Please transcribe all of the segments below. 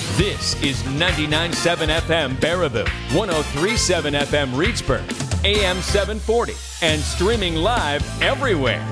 This is 99.7 FM Baraboo, 103.7 FM Reedsburg, AM 740, and streaming live everywhere.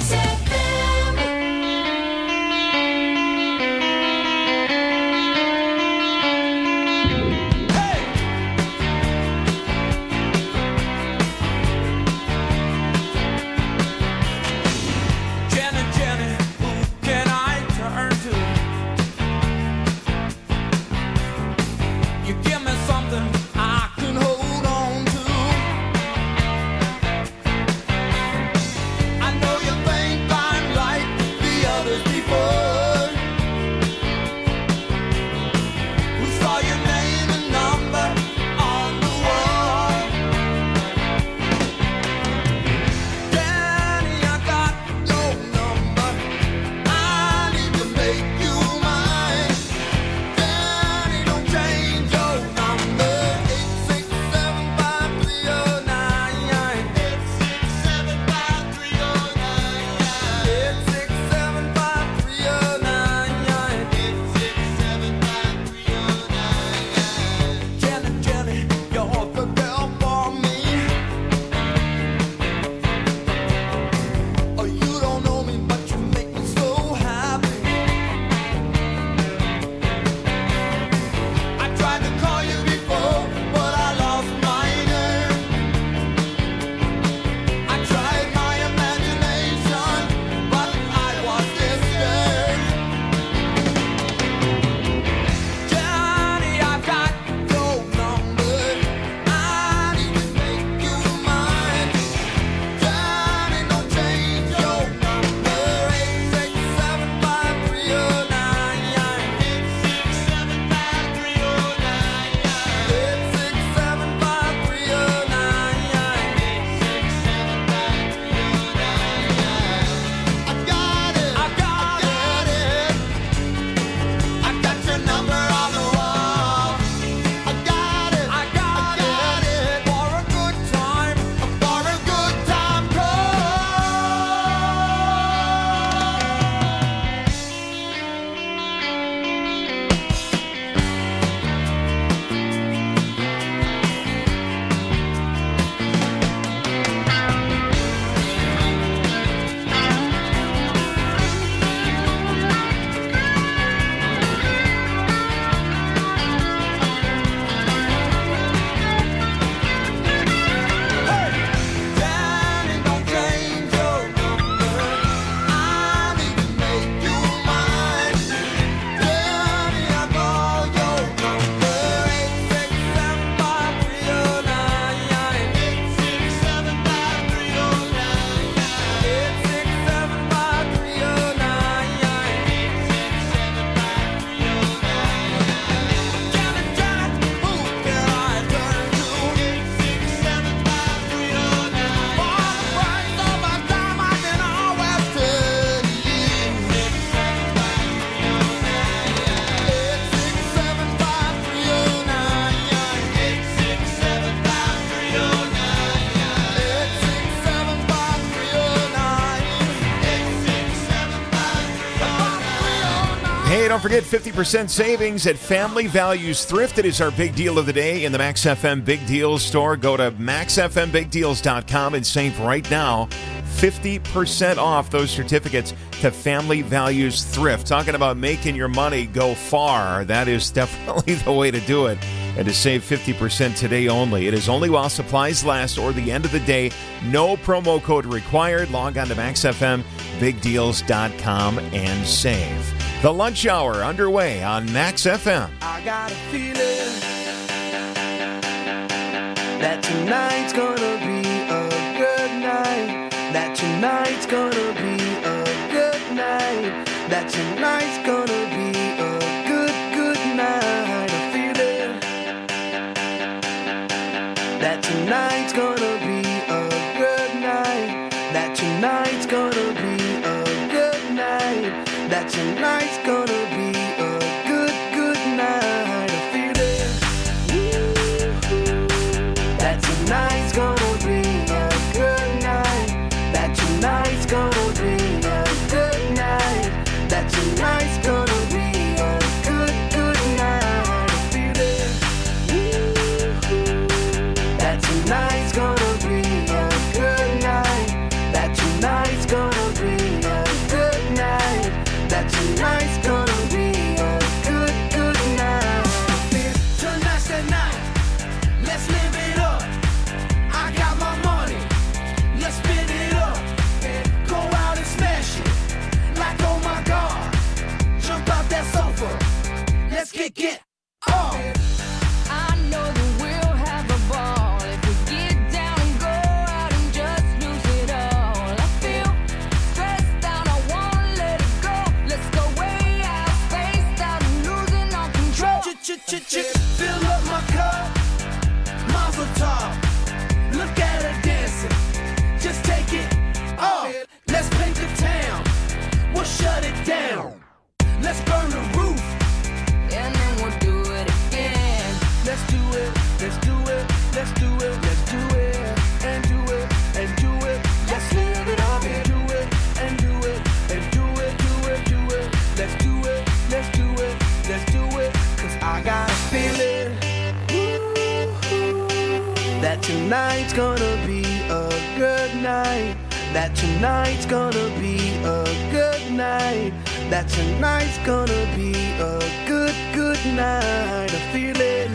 Don't forget 50% savings at Family Values Thrift. It is our big deal of the day in the Max FM Big Deals store. Go to maxfmbigdeals.com and save right now 50% off those certificates to Family Values Thrift. Talking about making your money go far, that is definitely the way to do it. And to save 50% today only. It is only while supplies last or the end of the day. No promo code required. Log on to maxfmbigdeals.com and save. The lunch hour underway on Max FM. I got a feeling that tonight's gonna be a good night. That tonight's gonna be a good night. That tonight's gonna be a good night. A feeling that tonight's gonna be a good night. That tonight's gonna be a good night. That tonight's gonna be a good night. I feel it. That tonight's gonna be a good night. That tonight's gonna be a good night. That tonight's gonna be a good night. get off. I know that we'll have a ball if we get down and go out and just lose it all. I feel stressed out, I wanna let it go. Let's go way out, spaced out, and losing all control. Fill up my cup, Mazel tov. Look at her dancing, just take it off. Let's paint the town, we'll shut it down. Let's burn the roof, And then we'll do it again. let's do it, let's do it, let's do it, let's do it, and do it, and do it. Let's live it up and do it, and do it, and do it, do it, do it. Let's do it, let's do it, let's do it. Cause I got a feeling that tonight's gonna be a good night. That tonight's gonna be a good night. That tonight's gonna be a good, good night. A feeling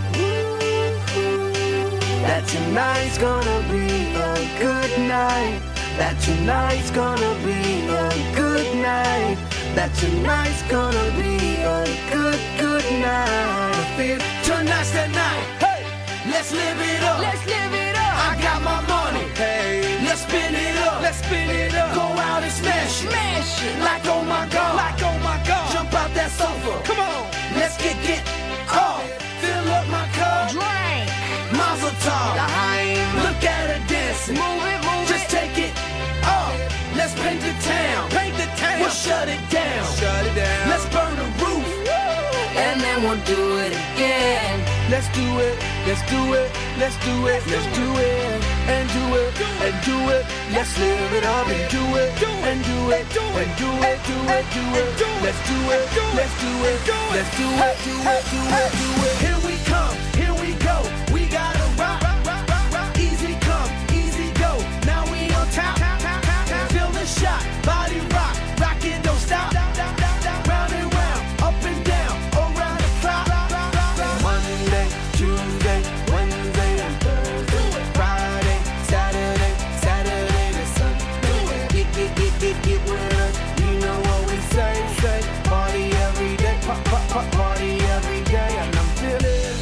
that tonight's gonna be a good night. That tonight's gonna be a good night. That tonight's gonna be a good, good night. I feel tonight's the night. Hey, let's live it up. Let's live it up. I got my money. Hey, let's spin it up. Let's spin it up. Go out and smash it. Smash it. Like oh my god. Like oh my god. Jump out that sofa. Come on. Let's get off. Fill up my cup. Drink. Mazel tov. Look at her dancing. Move it, move Just it. take it off. Let's paint the town. Paint the town. We'll shut it down. Shut it down. Let's burn the roof. And then we'll do it again. Let's do it, let's do it, let's do it, let's do it, and do it, and do it. Let's live it up and do it, and do it, and do it, do it, do it. Let's do it, let's do it, let's do it, do it, do it, do it. Here we come, here we go. We gotta rock, rock, rock, rock. Easy come, easy go. Now we on top, feel the shot, body rock, rockin', don't stop. Round and round, up and down, around the clock. Monday, Tuesday, Wednesday, and Thursday, Friday, Saturday, Saturday to Sunday. Get with us. You know what we say. Party every day, party every day, and I'm feeling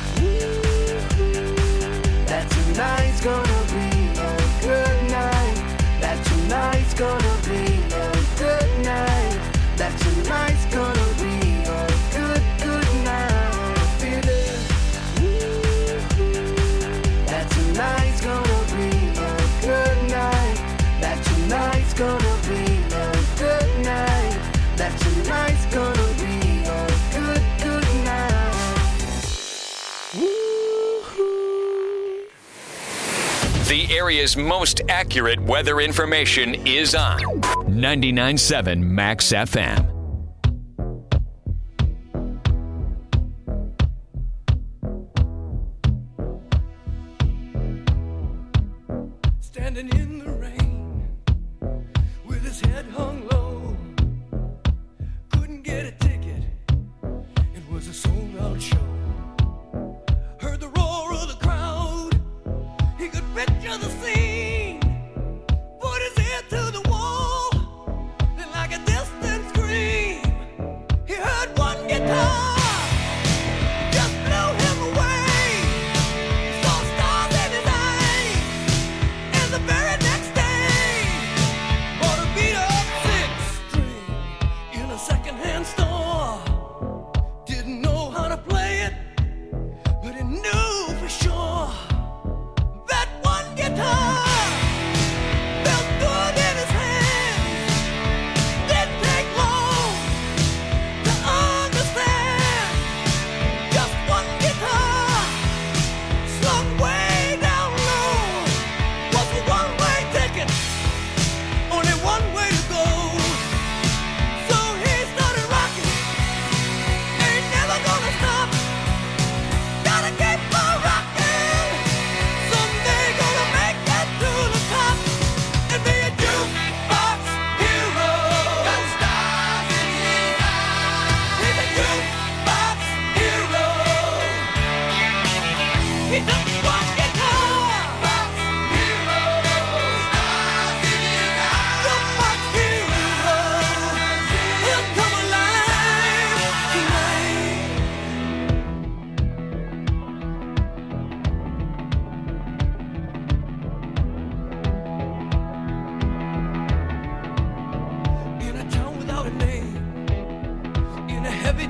that tonight's gonna be a good night. That tonight's gonna be a good night. That tonight's gonna be a good, good night. I'm feeling that tonight's gonna be a good night. That tonight's gonna be a good night. That tonight's gonna be a good, good night. The area's most accurate weather information is on 99.7 Max FM. Standing in the rain with his head hung low, couldn't get a ticket, it was a sold-out show. Heard the roar of the crowd, he could picture the scene, put his ear to the wall, and like a distant scream, he heard one guitar. Just blew him away. Saw stars in his eyes. And the very next day, bought a beat up 6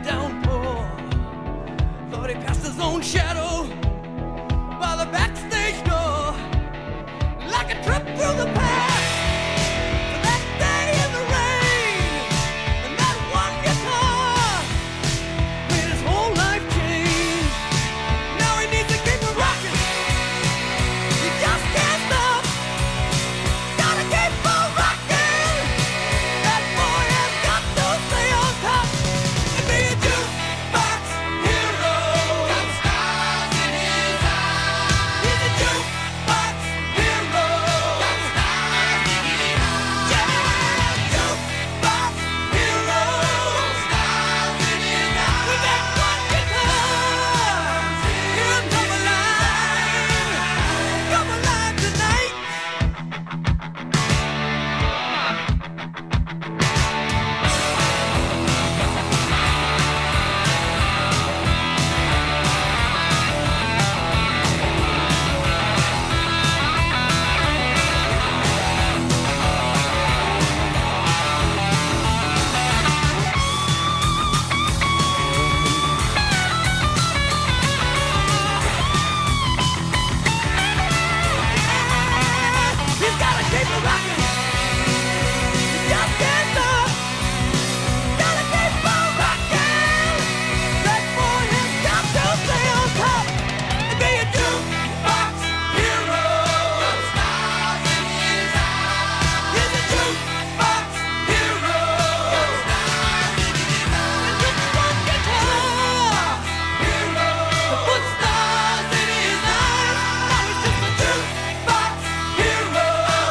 downpour. Thought he passed his own shadow by the backstage door, like a trip through the past. To that day in the rain, and that one guitar made his whole life change. Now he needs to keep it rocking. He just can't stop. Gotta keep on rocking. That boy has got to stay on top and be a jukebox hero. Got stars in his eyes. He's a jukebox hero. Got stars in his eyes. Yeah, jukebox hero. Stars in his eyes. With that one guitar, he'll come alive tonight. He's gotta keep it rocking. He just can't stop. Gotta keep on rocking. That boy has got to stay on top and be a jukebox hero. Got stars in his eyes. He's a jukebox hero. Got stars in his eyes. And just one guitar hero to put stars in his eyes. Now he's just a jukebox hero.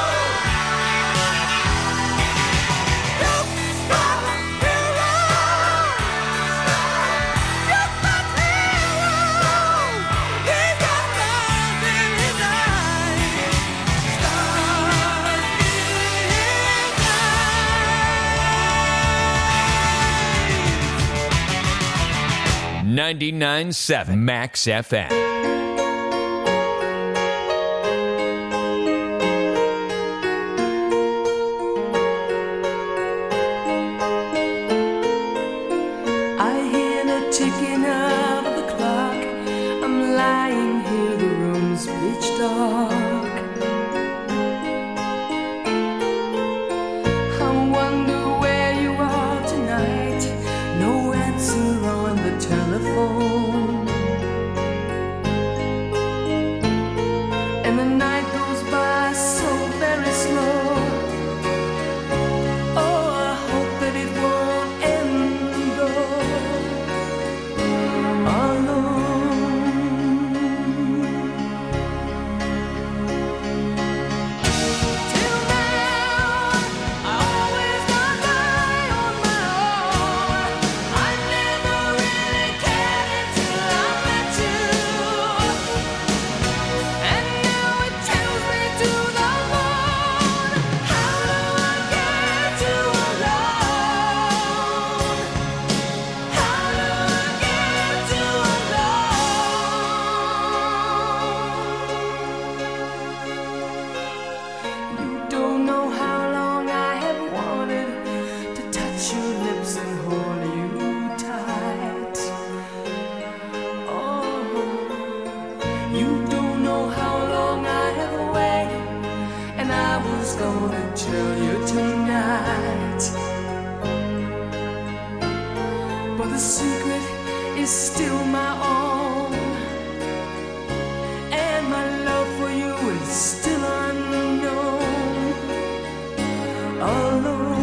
$99.7 Max FM. I hear the ticking of the clock. I'm lying here, the room's pitch dark. I wonder where you are tonight. No answer on the telephone. And the night goes by so very slow. Oh, I hope that it won't end till now, I always got by on my own. I never really cared until I met you. And now it chills me to the bone. How do I get you alone? How do I get you alone? You don't know how long I have wanted to touch your lips and hold you tight. Oh, you don't know how long I have waited, and I was gonna tell you tonight. But the secret is still my own, and my love for you is still unknown. Alone.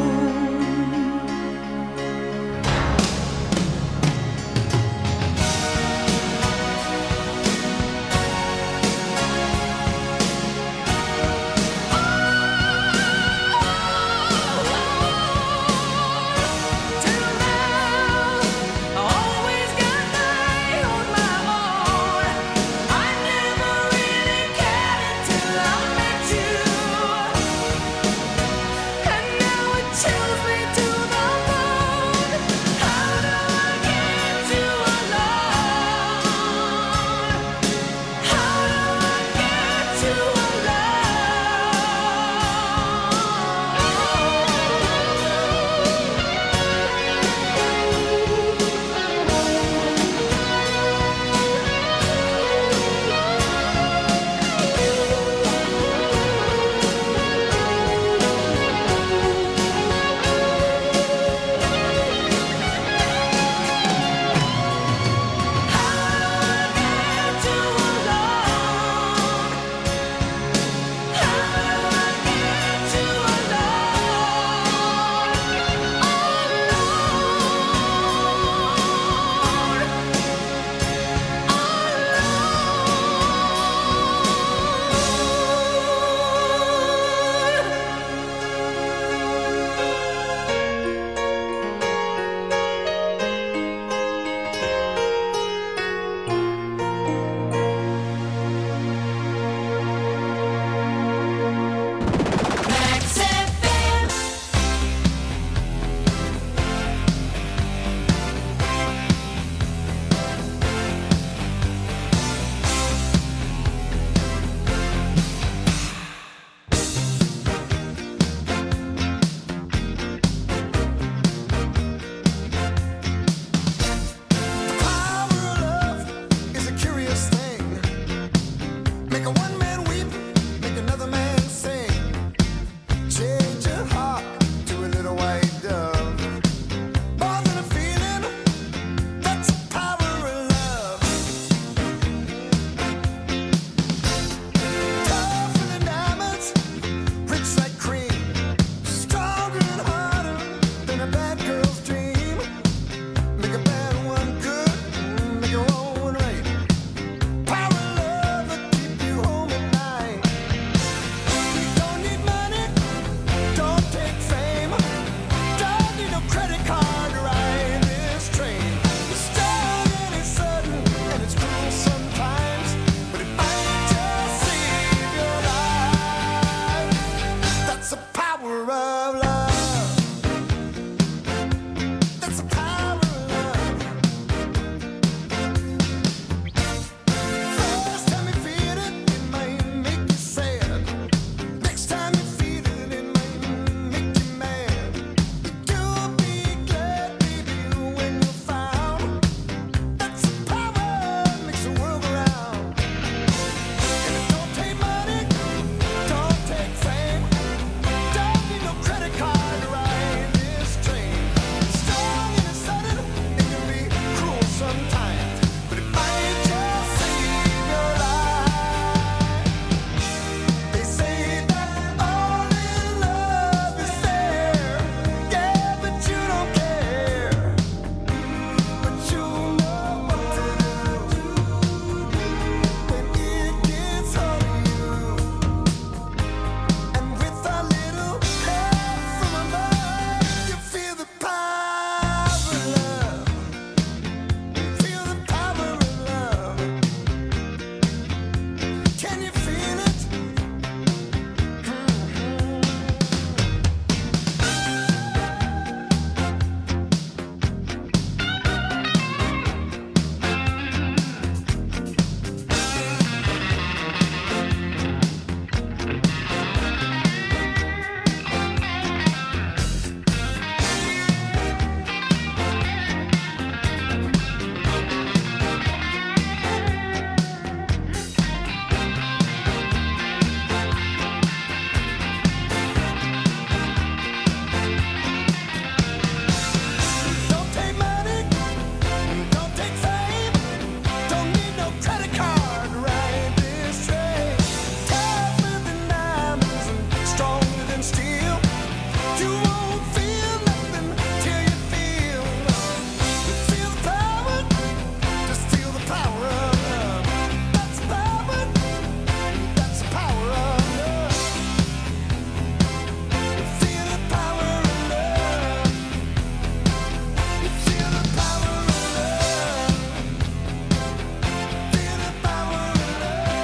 Till now, I always got by on my own. I never really cared until I met you. And now it chills me to the bone. How do I get you alone? How do I get you alone?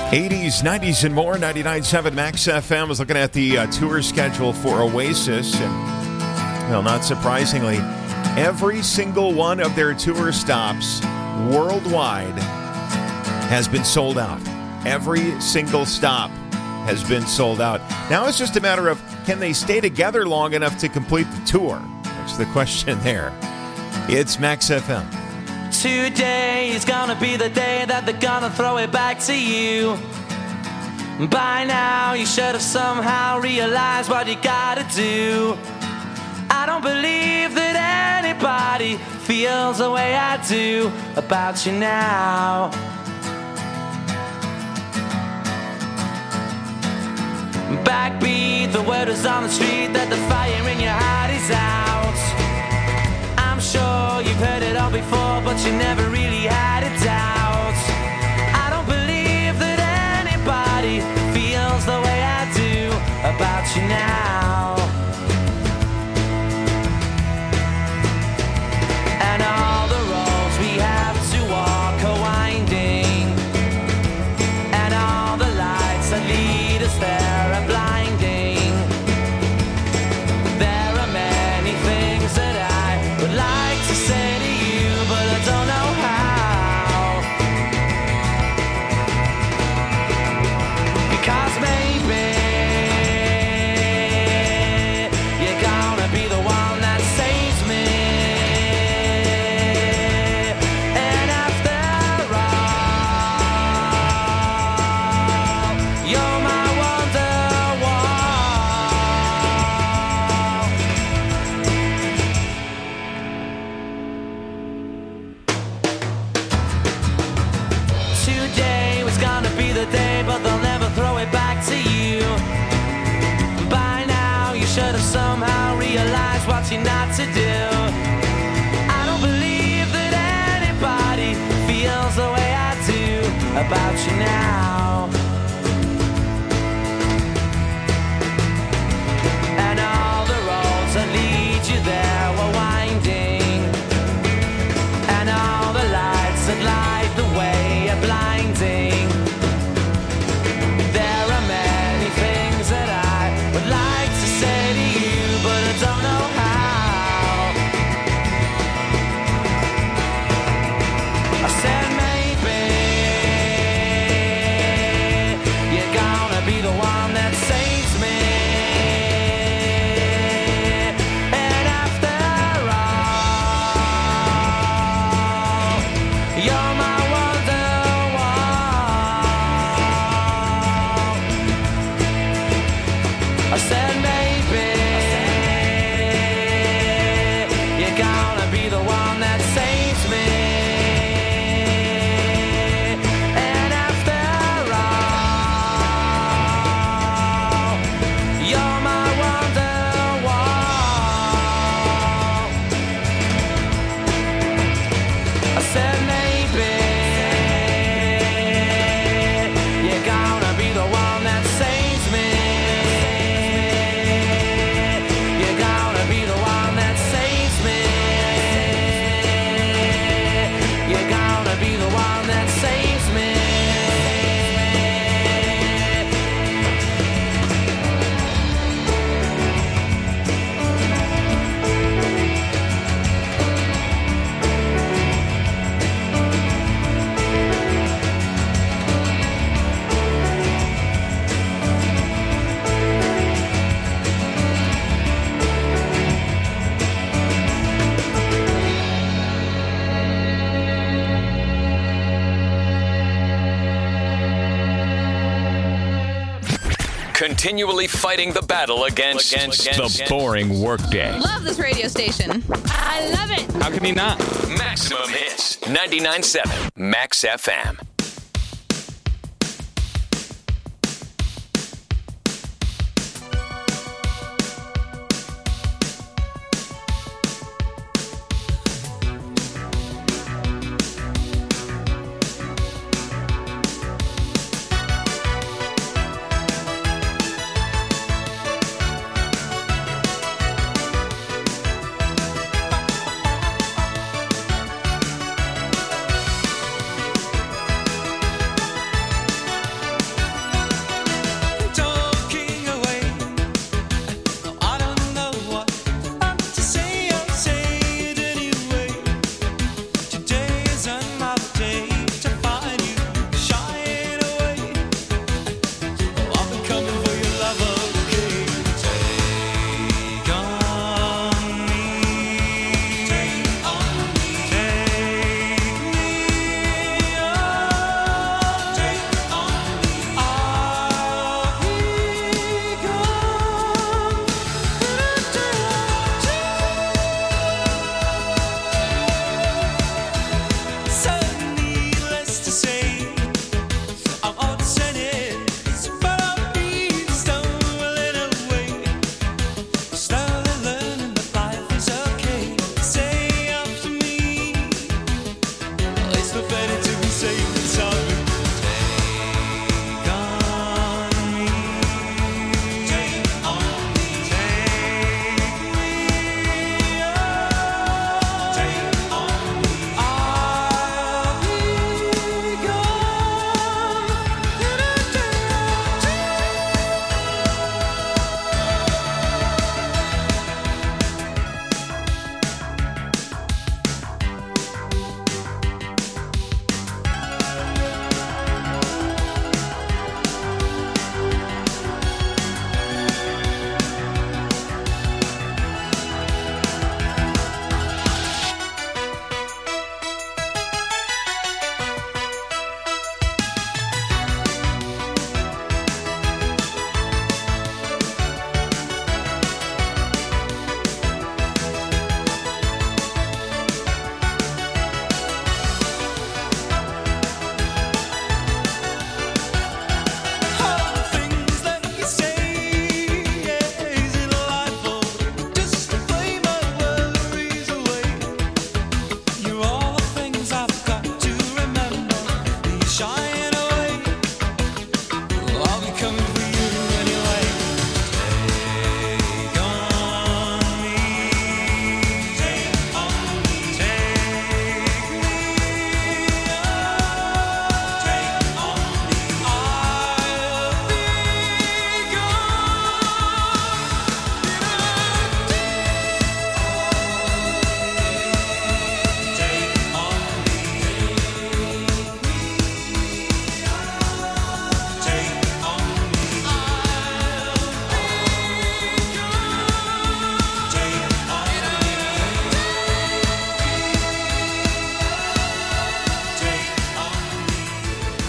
80s, 90s, and more. 99.7 Max FM. I was looking at the tour schedule for Oasis, and, well, not surprisingly, every single one of their tour stops worldwide has been sold out. Every single stop has been sold out. Now it's just a matter of, can they stay together long enough to complete the tour? That's the question there. It's Max FM. Today is gonna be the day that they're gonna throw it back to you. By now you should have somehow realized what you gotta do. I don't believe that anybody feels the way I do about you now. Backbeat, the word is on the street that the fire in your heart is out. I'm sure you've heard it all before, but you never really had a doubt. I don't believe that anybody feels the way I do about you now. And all the roads we have to walk are winding, and all the lights that lead us there are blinding. There are many things that I would like to say to you, but I don't know how. Because maybe you're gonna be the one that saves me. And after all, you're my Today was gonna be the day, but they'll never throw it back to you. By now you should have somehow realized what you're not to do. I don't believe that anybody feels the way I do about you now. And all the roads that lead you there were winding, and all the lights that light the way are blinding. There are many things that I would like to say to you, but I don't know how. I said maybe you're gonna be the one that saves me. And after all, you're my I said maybe you're gonna be the one that saves me. And after all, you're my Wonderwall. I said maybe you're gonna be the one that saves me. Continually fighting the battle against the boring workday. Love this radio station. I love it. How can you not? Maximum hits. 99.7 Max FM.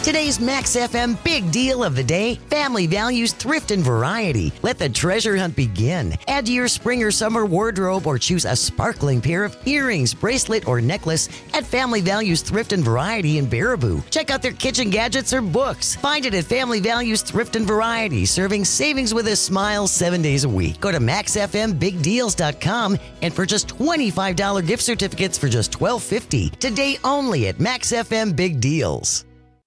Today's Max FM big deal of the day, family values, thrift, and variety. Let the treasure hunt begin. Add to your spring or summer wardrobe or choose a sparkling pair of earrings, bracelet, or necklace at Family Values Thrift and Variety in Baraboo. Check out their kitchen gadgets or books. Find it at Family Values Thrift and Variety, serving savings with a smile 7 days a week. Go to maxfmbigdeals.com and purchase $25 gift certificates for just $12.50. Today only at Max FM Big Deals.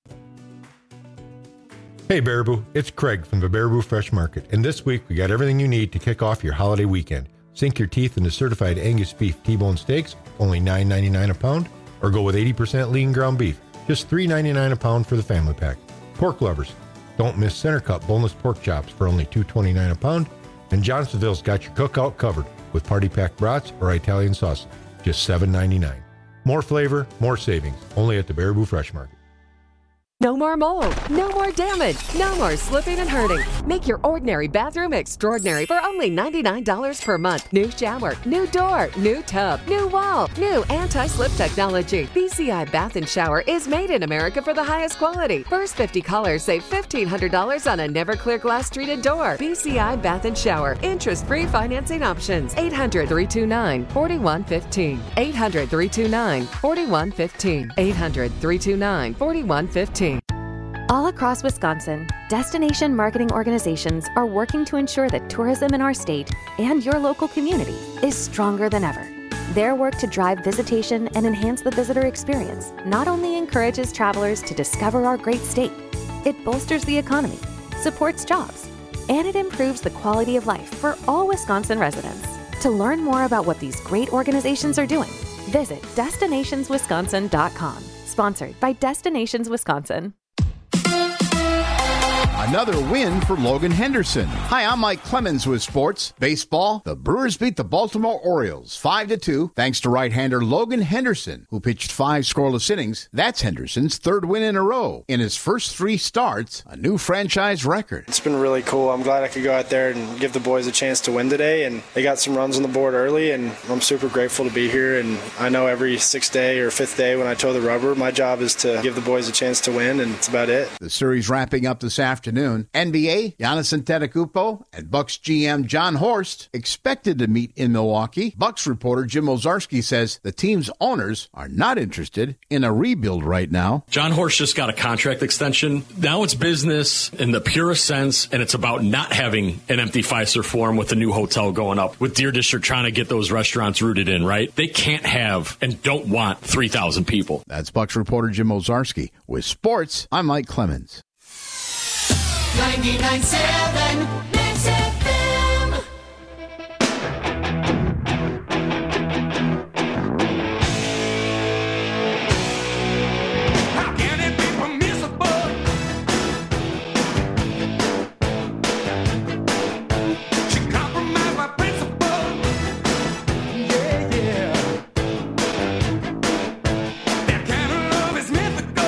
Hey Baraboo, it's Craig from the Baraboo Fresh Market, and this week we got everything you need to kick off your holiday weekend. Sink your teeth into certified Angus beef T-bone steaks, only $9.99 a pound, or go with 80% lean ground beef, just $3.99 a pound for the family pack. Pork lovers, don't miss center cut boneless pork chops for only $2.29 a pound, and Johnsonville's got your cookout covered with party pack brats or Italian sauce, just $7.99. More flavor, more savings, only at the Baraboo Fresh Market. No more mold, no more damage, no more slipping and hurting. Make your ordinary bathroom extraordinary for only $99 per month. New shower, new door, new tub, new wall, new anti-slip technology. BCI Bath and Shower is made in America for the highest quality. First 50 callers save $1,500 on a never clear glass treated door. BCI Bath and Shower. Interest-free financing options. 800-329-4115. 800-329-4115. 800-329-4115. All across Wisconsin, destination marketing organizations are working to ensure that tourism in our state and your local community is stronger than ever. Their work to drive visitation and enhance the visitor experience not only encourages travelers to discover our great state, it bolsters the economy, supports jobs, and it improves the quality of life for all Wisconsin residents. To learn more about what these great organizations are doing, visit destinationswisconsin.com. Sponsored by Destinations Wisconsin. Another win for Logan Henderson. Hi, I'm Mike Clemens with sports. Baseball, the Brewers beat the Baltimore Orioles 5-2 thanks to right-hander Logan Henderson, who pitched 5 scoreless innings. That's Henderson's 3rd win in a row. In his first 3 starts, a new franchise record. It's been really cool. I'm glad I could go out there and give the boys a chance to win today, and they got some runs on the board early, and I'm super grateful to be here. And I know every 6th day or 5th day when I toe the rubber, my job is to give the boys a chance to win, and that's about it. The series wrapping up this afternoon. NBA, Giannis Antetokounmpo and Bucks GM John Horst expected to meet in Milwaukee. Bucks reporter Jim Ozarski says the team's owners are not interested in a rebuild right now. John Horst just got a contract extension. Now it's business in the purest sense, and it's about not having an empty Fiserv Forum with a new hotel going up, with Deer District trying to get those restaurants rooted in, right? They can't have and don't want 3,000 people. That's Bucks reporter Jim Ozarski. With sports, I'm Mike Clemens. 99.7 Max FM. How can it be permissible? She compromised my principle. Yeah, yeah. That kind of love is mythical.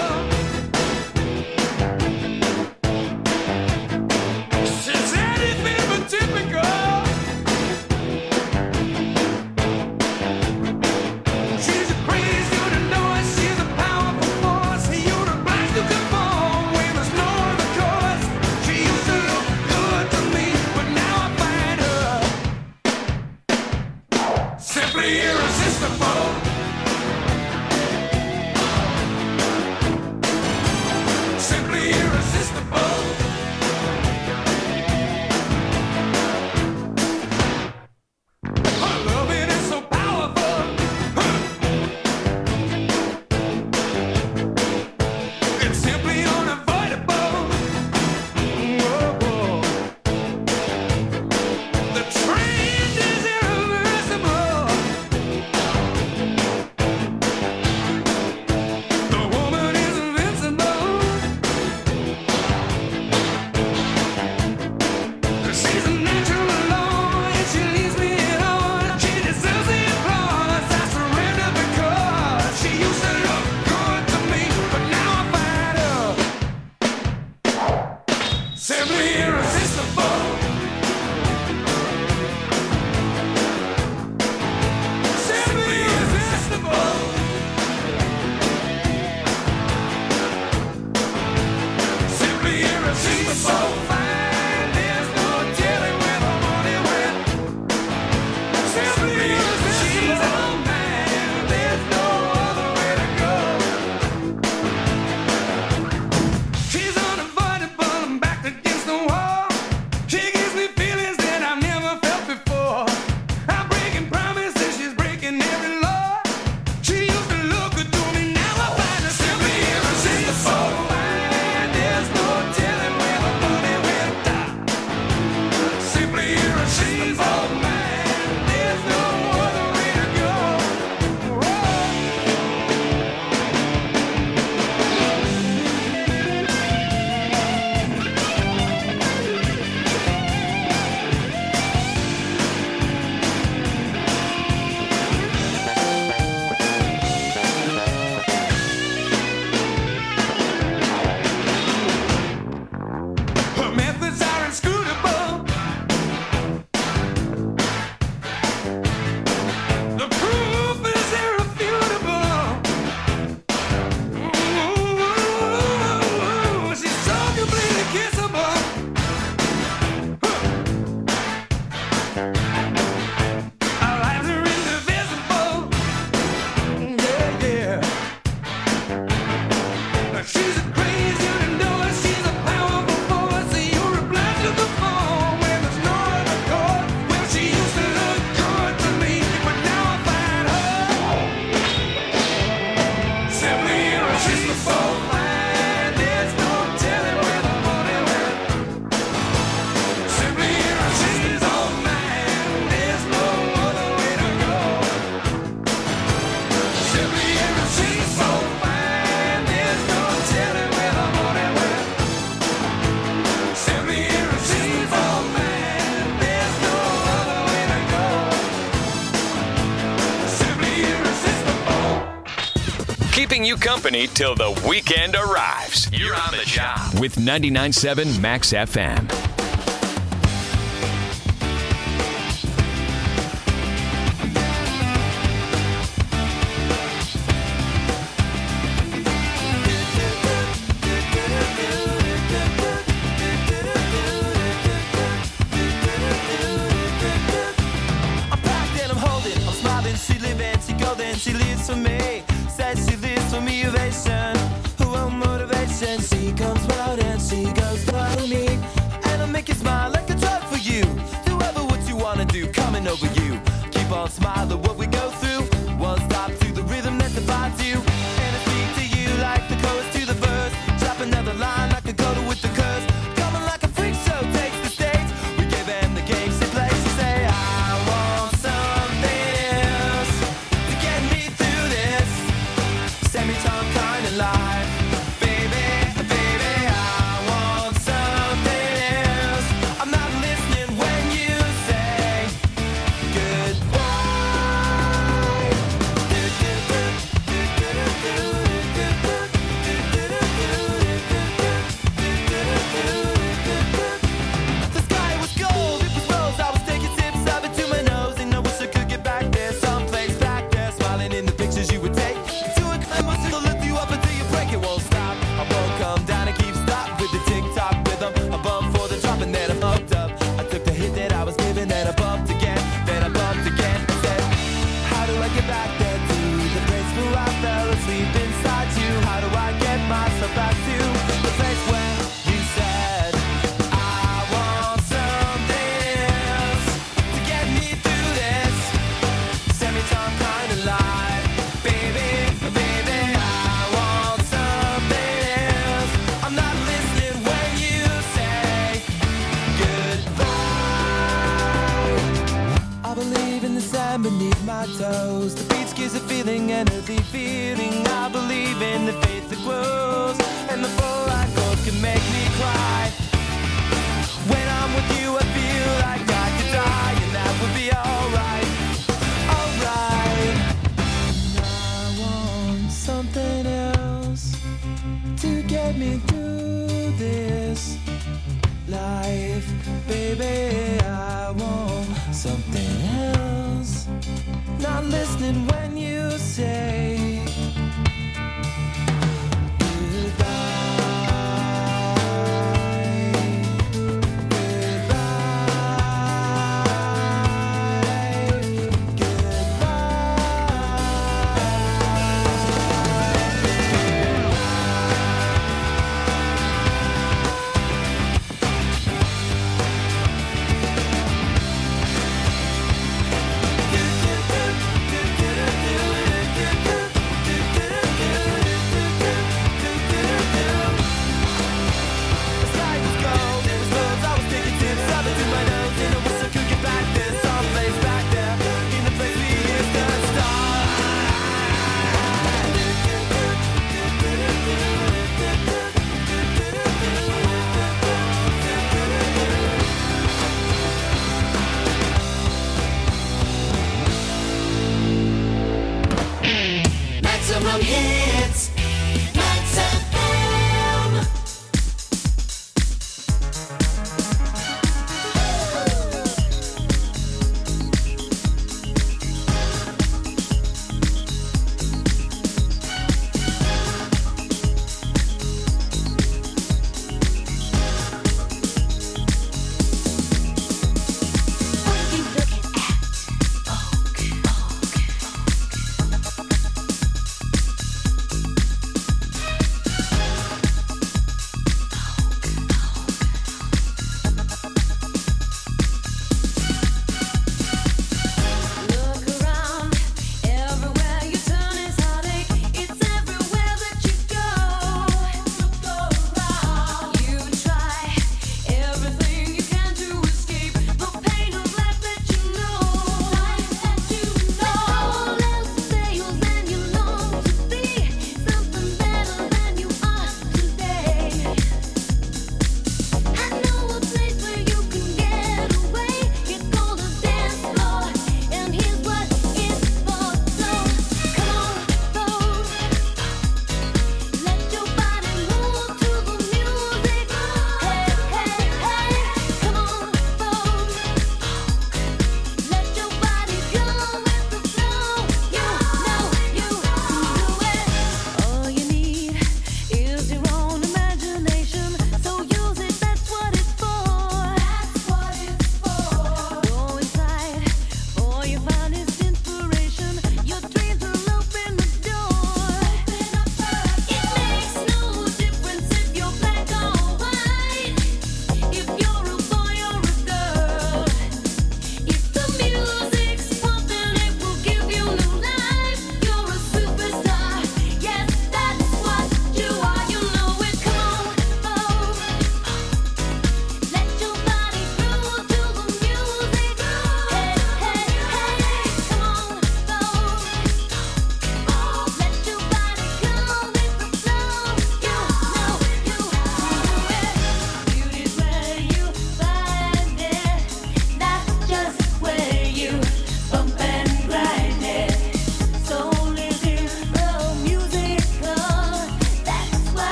keeping you company till the weekend arrives. You're on the job with 99.7 Max FM. She lives for me, says she lives for me, ovation. Her own motivation. She comes round and she goes for me, and I'll make you smile like a drug for you. Do ever what you wanna do, coming over you. Keep on smiling what we go through. One stop to the rhythm that defines you, and I speak to you like the chorus to the verse. Drop another line like a coda with the curse. Coming like a freak show takes the stage. We give them the game she plays. She say I want something else to get me through this semi-time kind of life. Baby, baby, I want something else. I'm not listening when you say goodbye. The sky was gold, it was rose. I was taking sips of it to my nose, and I wish I could get back there, someplace back there, smiling in the pictures you would take. To a climb, to lift you up until you break. It won't stop. I won't come down and keep stop with the tick-tock rhythm. I bumped for the drop and then I bumped up. I took the hit that I was given, then I bumped again, then I bumped again. I said, how do I get back there to the place where I fell asleep inside you? How do I get myself back to the place where you said I want something else to get me through this semi-time kind of life? Baby, baby, I want something else. I'm not listening when you say goodbye. I believe in the sand beneath my toes. The beach gives a feeling, an earthy feeling. I believe in the faith that grows, and the full light goes can make me cry. When I'm with you, I feel like I could die, and that would be alright, alright. I want something else to get me through this life. Baby, I want something else. Not listening when you say maximum hits, Max FM.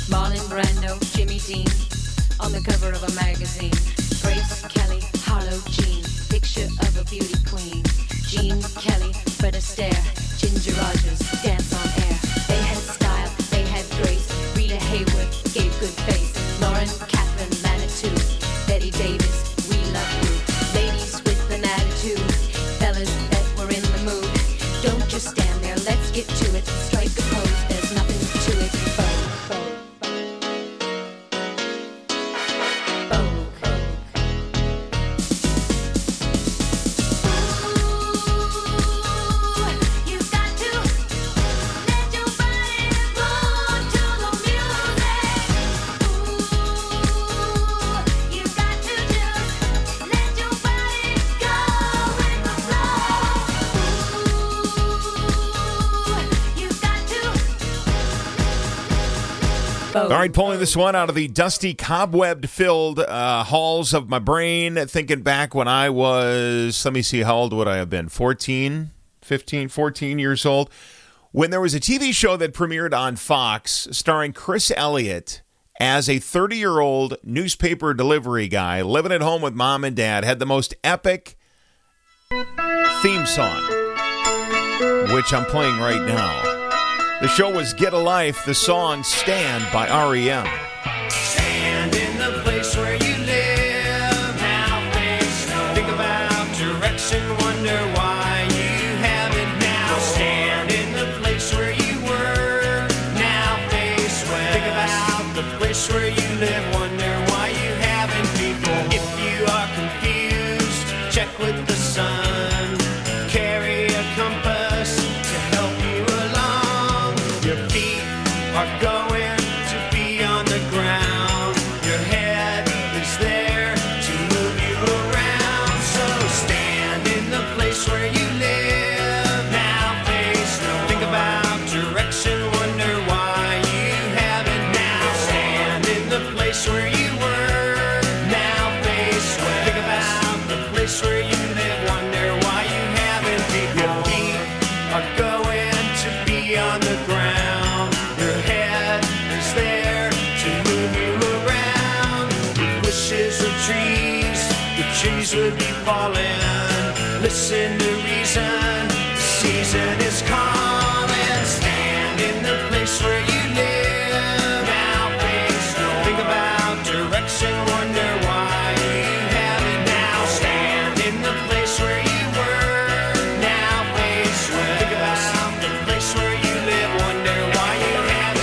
Marlon Brando, Jimmy Dean, on the cover of a magazine. Grace Kelly, Harlow Jean, picture of a beauty queen. Jean Kelly, Fred Astaire, Ginger Rogers, dance on air. They had style, they had grace. Rita Hayworth gave good face. Lauren Catherine Manitou, Betty Davis, we love you. Ladies with an attitude, fellas that were in the mood. Don't just stand there, let's get to it. Strike a pose, there's nothing to it. All right, pulling this one out of the dusty, cobweb-filled halls of my brain, thinking back when I was, let me see, how old would I have been? 14 years old. When there was a TV show that premiered on Fox starring Chris Elliott as a 30-year-old newspaper delivery guy living at home with mom and dad, had the most epic theme song, which I'm playing right now. The show was Get a Life, the song Stand by R.E.M. Stand in the place where you live, now face no. Think about direction, wonder why you haven't now. Stand in the place where you were, now face west. Think about the place where you live, wonder why you haven't people. If you are confused, check with the sun, carry a compass to help you along. Your feet are going to be on the ground. Your head is there to move you around. So stand in the place where you live. Now face no. Think about direction, wonder why you haven't now. Stand in the place where you were. Now face west. Think about the place where you live, wonder why you haven't. Your feet are going to be on the ground. Your head is there to move you around. With wishes of trees, the trees would be falling. Listen to reason, the season is calling. Stand in the place where you live. Now face no. Think about direction, wonder why you haven't now. Stand in the place where you were. Now face west. Think about the place where you live, wonder why you haven't.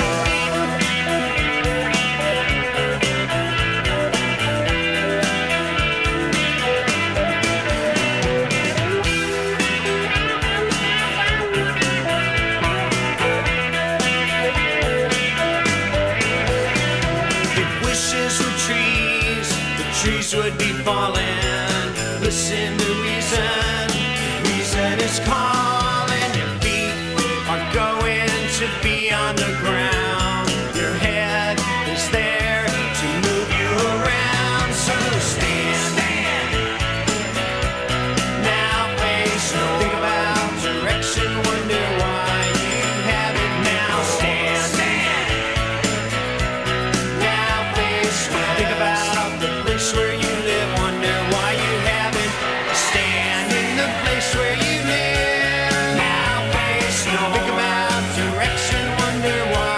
If wishes were trees, the trees would be falling. Listen to reason, reason is calling. Your feet are going to be on the ground. Your head is there to move you around. So stand, now face no. Think about direction, wonder why you haven't now. Stand, now face no. Think about the place where you live, wonder why you haven't. Stand in the place where you live. Now face no. Think about direction, wonder why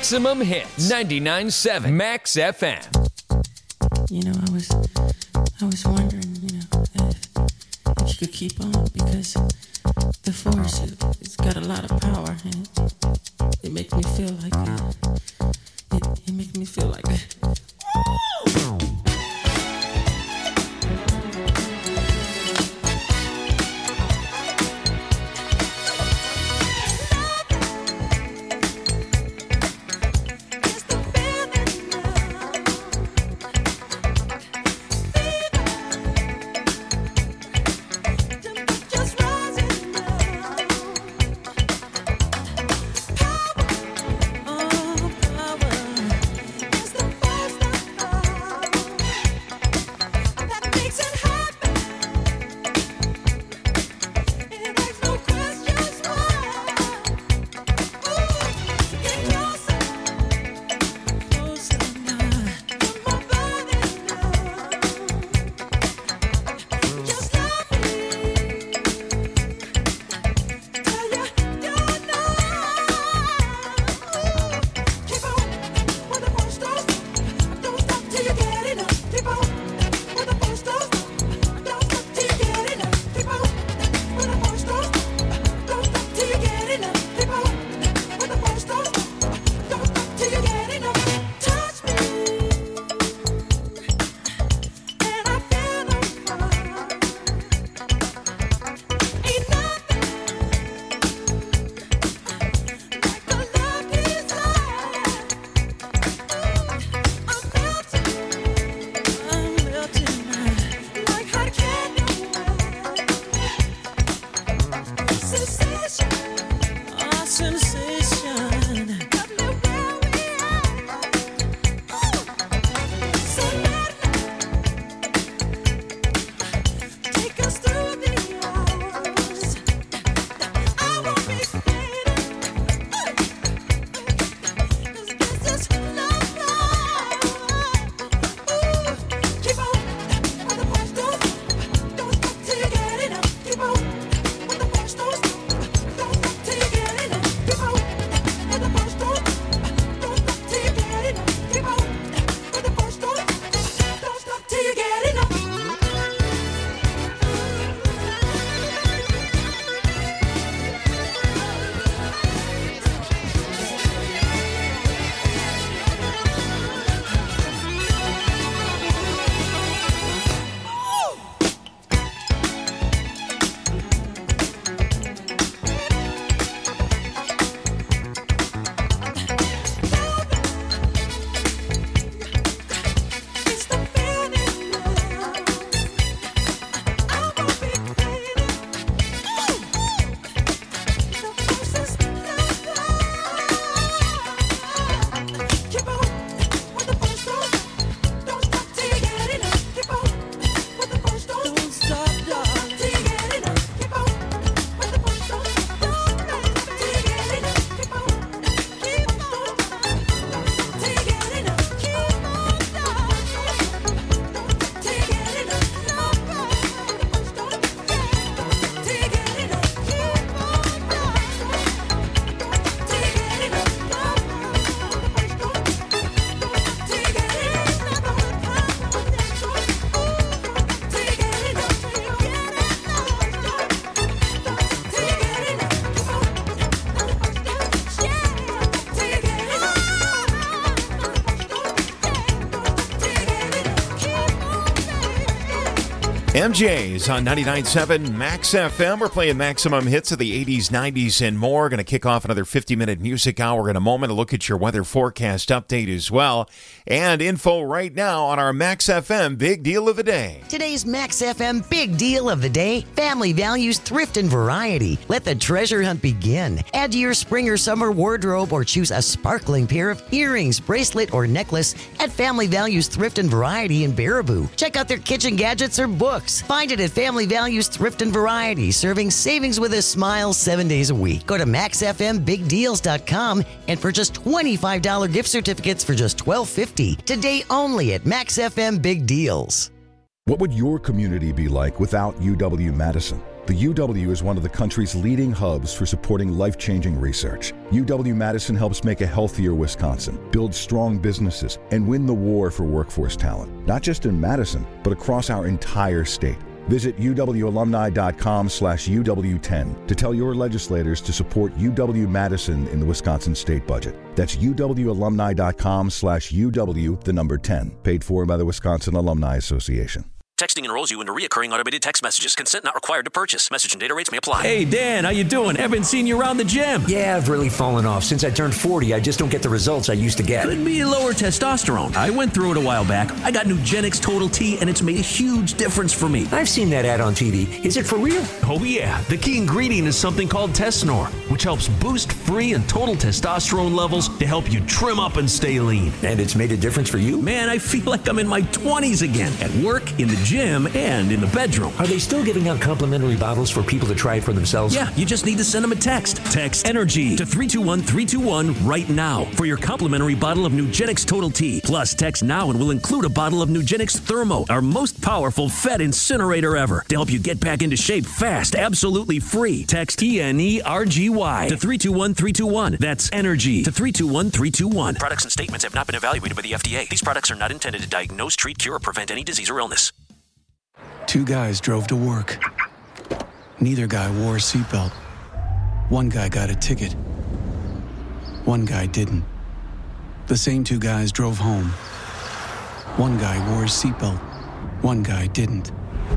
Maximum Hits, 99.7 Max FM. You know, I was wondering, you know, if you could keep on, because the force, it's got a lot of power, and it makes me feel like it makes me feel like MJ's on 99.7 Max FM. We're playing maximum hits of the 80s, 90s, and more. Going to kick off another 50-minute music hour in a moment. A look at your weather forecast update as well. And info right now on our Max FM Big Deal of the Day. Today's Max FM Big Deal of the Day, family values, thrift, and variety. Let the treasure hunt begin. Add to your spring or summer wardrobe or choose a sparkling pair of earrings, bracelet, or necklace at Family Values Thrift and Variety in Baraboo. Check out their kitchen gadgets or books. Find it at Family Values Thrift and Variety, serving savings with a smile 7 days a week. Go to maxfmbigdeals.com and purchase $25 gift certificates for just $12.50. Today only at Max FM Big Deals. What would your community be like without UW-Madison? The UW is one of the country's leading hubs for supporting life-changing research. UW-Madison helps make a healthier Wisconsin, build strong businesses, and win the war for workforce talent, not just in Madison, but across our entire state. Visit uwalumni.com/UW10 to tell your legislators to support UW-Madison in the Wisconsin state budget. That's uwalumni.com/UW10, paid for by the Wisconsin Alumni Association. Texting enrolls you into recurring automated text messages. Consent not required to purchase. Message and data rates may apply. Hey, Dan, how you doing? Haven't seen you around the gym. Yeah, I've really fallen off. Since I turned 40, I just don't get the results I used to get. Could be lower testosterone. I went through it a while back. I got Nugenix Total T, and it's made a huge difference for me. I've seen that ad on TV. Is it for real? Oh, yeah. The key ingredient is something called Tesnor, which helps boost free and total testosterone levels to help you trim up and stay lean. And it's made a difference for you? Man, I feel like I'm in my 20s again. At work, in the gym, and in the bedroom. Are they still giving out complimentary bottles for people to try it for themselves? Yeah, you just need to send them a text. Text ENERGY to 321-321 right now for your complimentary bottle of Nugenix Total T. Plus, text now and we'll include a bottle of Nugenix Thermo, our most powerful fat incinerator ever, to help you get back into shape fast, absolutely free. Text ENERGY to 321-321. That's ENERGY to 321-321. Products and statements have not been evaluated by the FDA. These products are not intended to diagnose, treat, cure, or prevent any disease or illness. Two guys drove to work. Neither guy wore a seatbelt. One guy got a ticket. One guy didn't. The same two guys drove home. One guy wore a seatbelt. One guy didn't.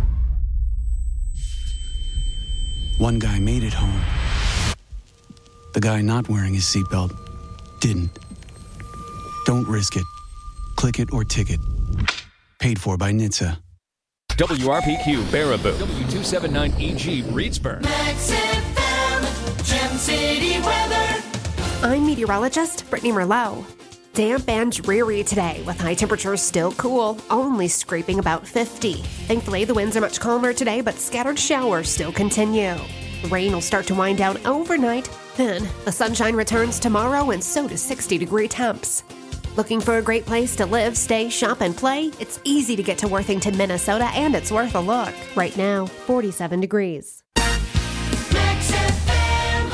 One guy made it home. The guy not wearing his seatbelt didn't. Don't risk it. Click it or ticket. Paid for by NHTSA. WRPQ Baraboo, W279EG Reedsburg. Max FM, Gem City weather. I'm meteorologist Brittany Merlot. Damp and dreary today, with high temperatures still cool, only scraping about 50. Thankfully, the winds are much calmer today, but scattered showers still continue. The rain will start to wind down overnight. Then, the sunshine returns tomorrow, and so do 60-degree temps. Looking for a great place to live, stay, shop, and play? It's easy to get to Worthington, Minnesota, and it's worth a look. Right now, 47 degrees. Max FM.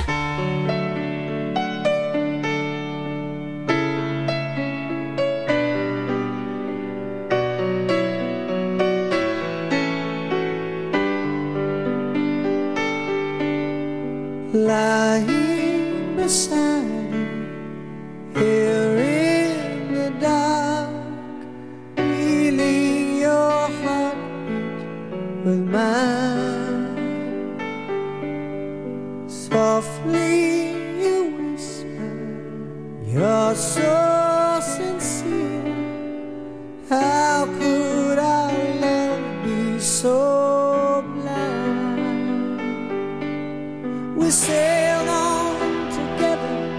Lying beside you, here in the dark, feeling your heartbeat with mine. Softly you whisper, you're so sincere. How could our love be so blind? We sailed on together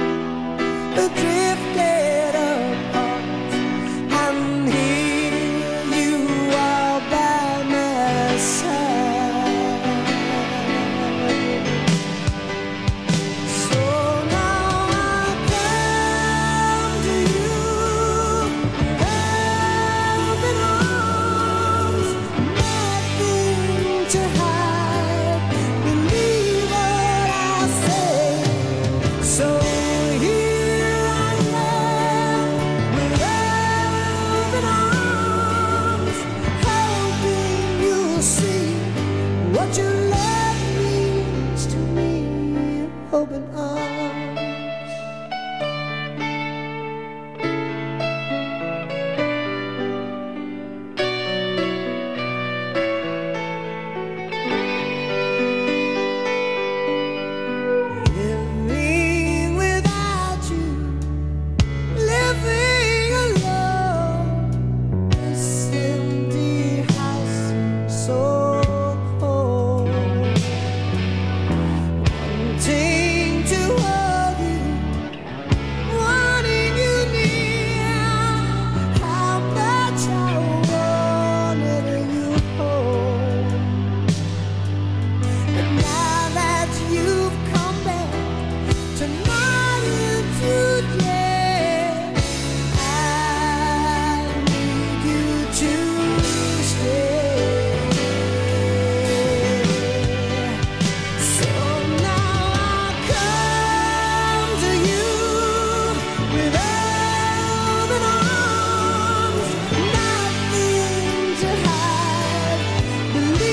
Believe